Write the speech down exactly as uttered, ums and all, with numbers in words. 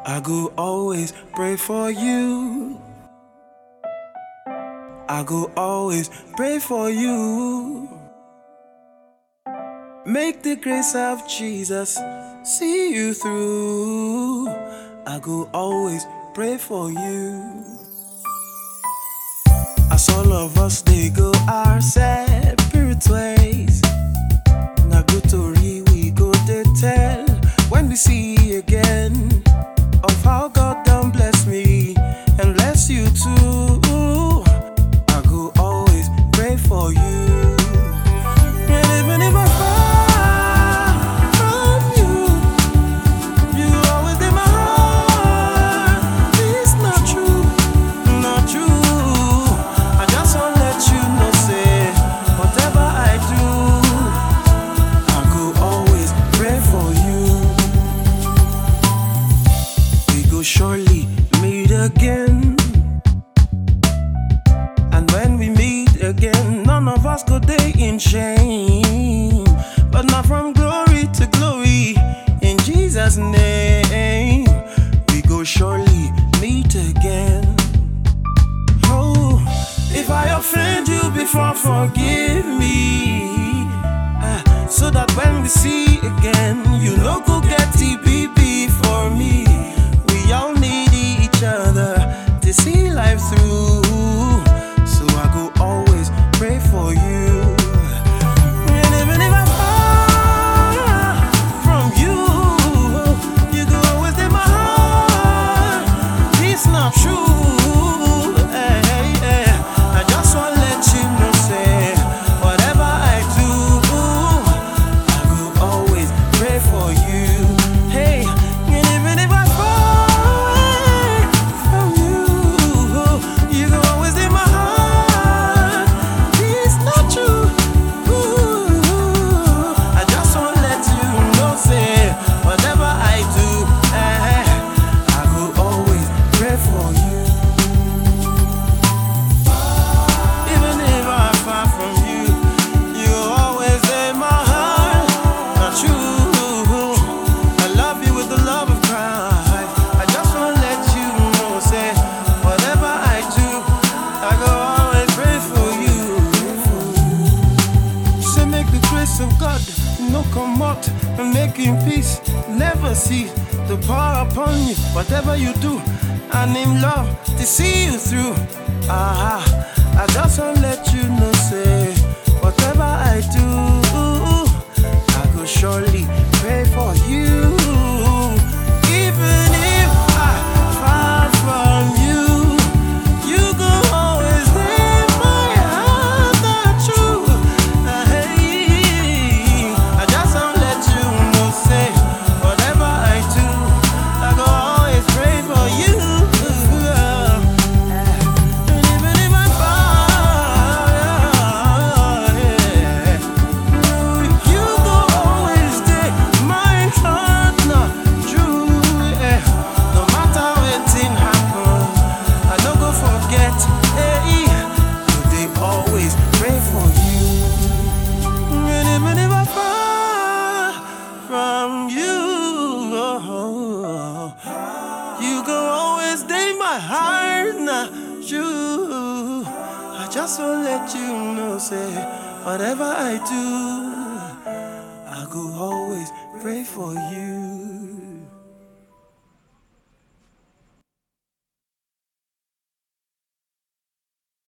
I go always pray for you. I go always pray for you. Make the grace of Jesus see you through. I go always pray for you. As all of us they go our separate ways. Na good story we go to tell when we see again of how God done bless me and bless you too. I go always pray for you. And even if I fall from you, you always in my heart. It's not true, not true. I just wanna let you know, say whatever I do, I go always pray for you. We go surely meet again, and when we meet again, none of us go day in shame, but not from glory to glory. In Jesus' name, we go surely meet again. Oh, if I offend you before, forgive me, uh, so that when we see again, you know go get T B B for me. We all need each other to see life through, so I go always pray for you. And even if I fall from you, you go always in my heart. It's not true. Hey, hey, hey. I just wanna let you know, say whatever I do, I go always pray for you. Hey, and even if I fall from you, you go always in my heart. It's not true. I just wanna let you know, say whatever I do, eh, I go always pray for you. Even if I'm far from you, you always in my heart. Not true. I love you with the love of Christ. I just wanna let you know, say whatever I do, I go always pray for you. Say make the grace of God no come out and making peace never see the power upon you. Whatever you do, and in love to see you through. Ah, I just wanna let you know, say whatever I do, I go surely pray for you. Even if I far from you, you go always in my heart. Not true. Hey, I just wanna let you know, say whatever I do, I go always pray for you. And even if I fall, yeah, you go always stay my heart. Not true. Yeah. No matter wetin happen, I no go forget. Hey, they always pray for you. And even if I fall from you, oh, you go always stay my heart. Not true. I just wanna let you know, say whatever I do, I go always pray for you.